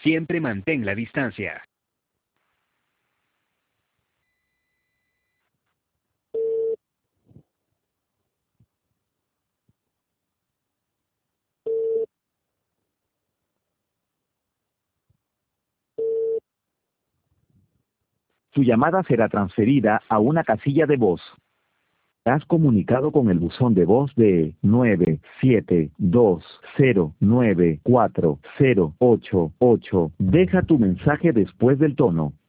Siempre mantén la distancia. Su llamada será transferida a una casilla de voz. Has comunicado con el buzón de voz de 972094088. Deja tu mensaje después del tono.